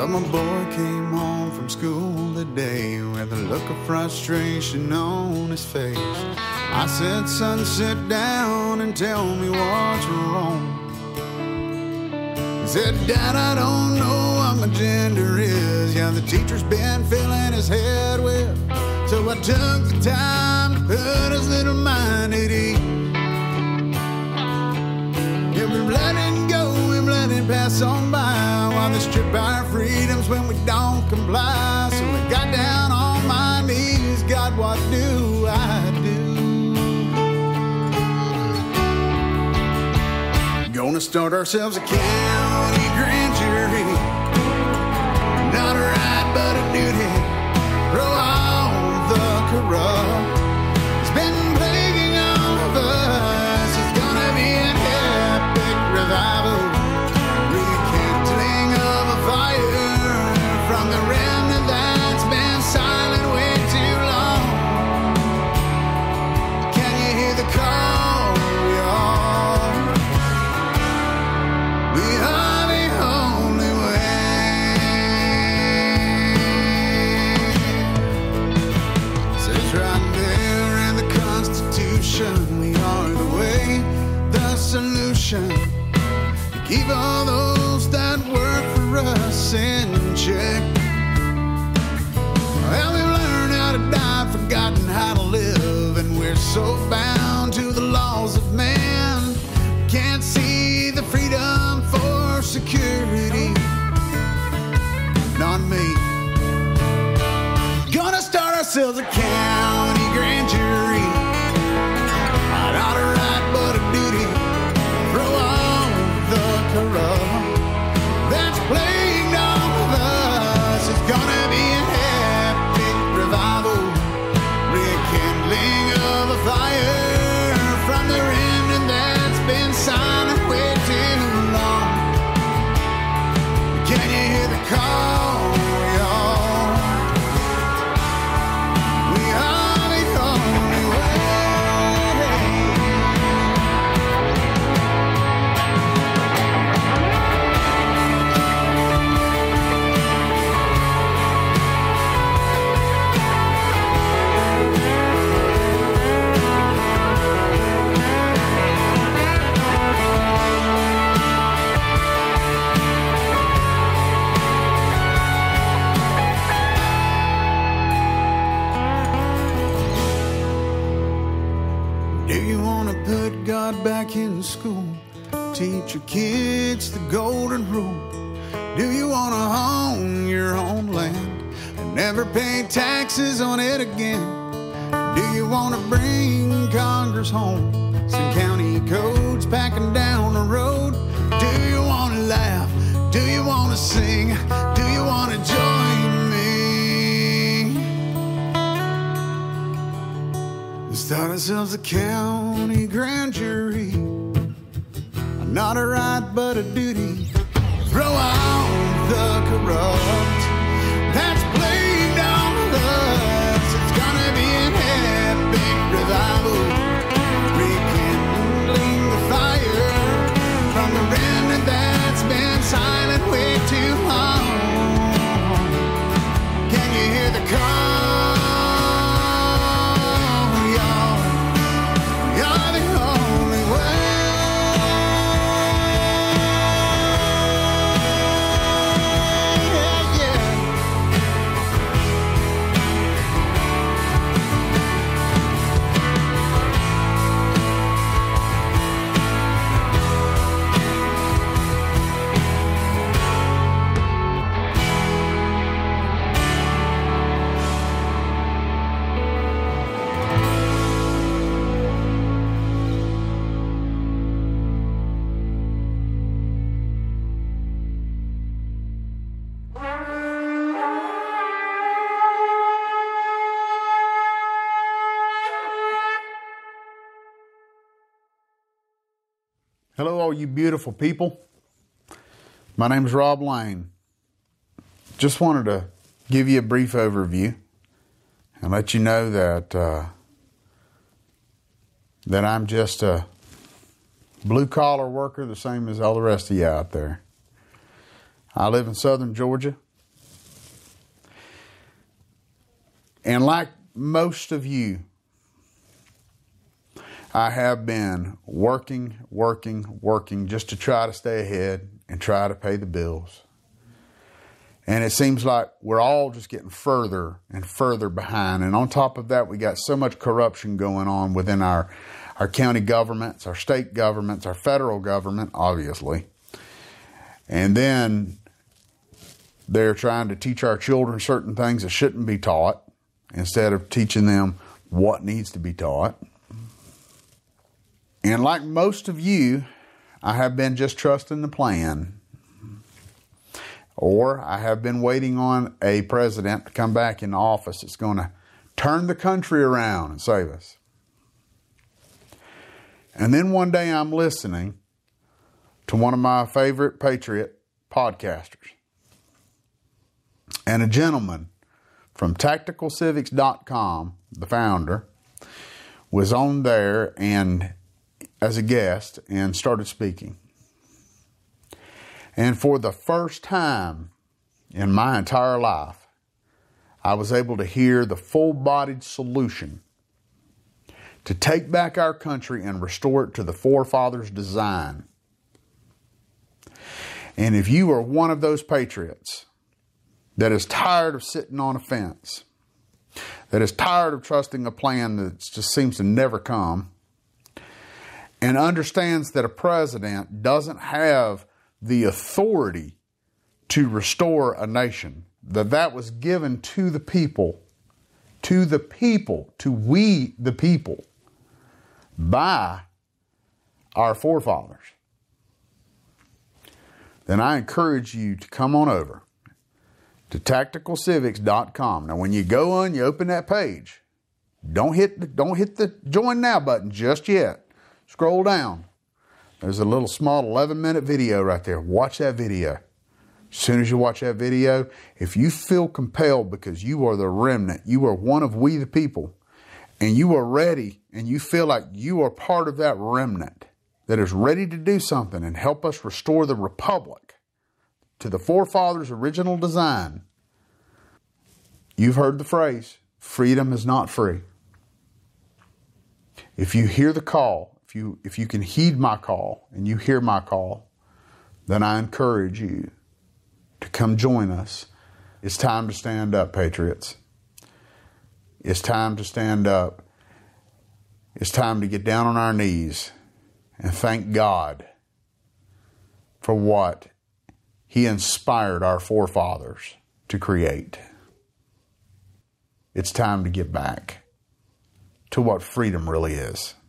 my boy came home from school today with a look of frustration on his face. I said, son, sit down and tell me what's wrong. He said, Dad, I don't know what my gender is. Yeah, the teacher's been filling his head with. So I took the time to put his little mind at ease. Yeah, we let it go, we let it pass on by, while they strip our freedoms when we don't comply. So I got down on my knees, God, what do I do? Gonna start ourselves a county grand jury. Not a right, but a duty. Throw all the corrupt. It's been plaguing all of us. It's gonna be an epic revival. Rekindling of a fire from the remnant that's been silent way too long. Can you hear the call, y'all? We are the only way. Says right there in the Constitution, we are the way, the solution. Keep all those that work for us in check. Well, we've learned how to die, forgotten how to live, and we're so bound to the laws of man. Can't see the freedom for security. Not me. Gonna start ourselves a county grand jury. Not a right, but a duty. Throw on the corrupt that's plagued all of us. It's gonna be an epic revival. Rekindling of a fire from the remnant that's been silent way too long. Can you hear the call, y'all? We are the only way. Do you want to put God back in school? Teach your kids the golden rule? Do you want to own your own land and never pay taxes on it again? Do you want to bring Congress home? Some county codes packing down the road? Do you want to laugh? Do you want to sing? Do you want to join me? Start ourselves a county grand jury. Not a right, but a duty. Throw out the corrupt that's plagued all of us. It's gonna be an epic revival. Rekindling the fire from the remnant that's been silent way too long. Can you hear the call? You're the only way. Hello, all you beautiful people. My name is Rob Lane. Just wanted to give you a brief overview and let you know that I'm just a blue-collar worker, the same as all the rest of you out there. I live in southern Georgia. And like most of you, I have been working just to try to stay ahead and try to pay the bills. And it seems like we're all just getting further and further behind. And on top of that, we got so much corruption going on within our county governments, our state governments, our federal government, obviously. And then they're trying to teach our children certain things that shouldn't be taught instead of teaching them what needs to be taught. And like most of you, I have been just trusting the plan. Or I have been waiting on a president to come back in office that's going to turn the country around and save us. And then one day I'm listening to one of my favorite Patriot podcasters. And a gentleman from TacticalCivics.com, the founder, was on there and as a guest and started speaking. And for the first time in my entire life, I was able to hear the full-bodied solution to take back our country and restore it to the forefathers' design. And if you are one of those patriots that is tired of sitting on a fence, that is tired of trusting a plan that just seems to never come, and understands that a president doesn't have the authority to restore a nation, that was given to the people, to we the people, by our forefathers, then I encourage you to come on over to TacticalCivics.com. Now, when you go on, you open that page. Don't hit the join now button just yet. Scroll down. There's a little small 11-minute video right there. Watch that video. As soon as you watch that video, if you feel compelled because you are the remnant, you are one of we the people, and you are ready and you feel like you are part of that remnant that is ready to do something and help us restore the republic to the forefathers' original design, you've heard the phrase, freedom is not free. If you hear the call, if you can heed my call and you hear my call, then I encourage you to come join us. It's time to stand up, patriots. It's time to stand up. It's time to get down on our knees and thank God for what He inspired our forefathers to create. It's time to get back to what freedom really is.